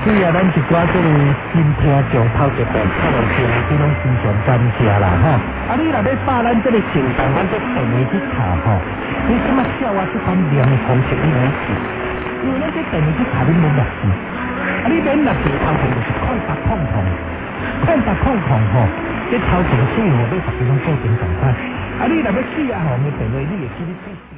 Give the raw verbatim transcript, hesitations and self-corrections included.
所以啊，咱一寡这个新听众头一段看落听，这拢非常感谢啦吼。啊，你若要把咱这个行动，咱这电话去查吼，你什么叫我这款念的方式你来试？因为咱这电话去查你免入去，啊，你免入去头前就是空白空空，空白空空吼，这头前信号要十几种固定状态。啊，你若要试啊吼，你电话你会记得。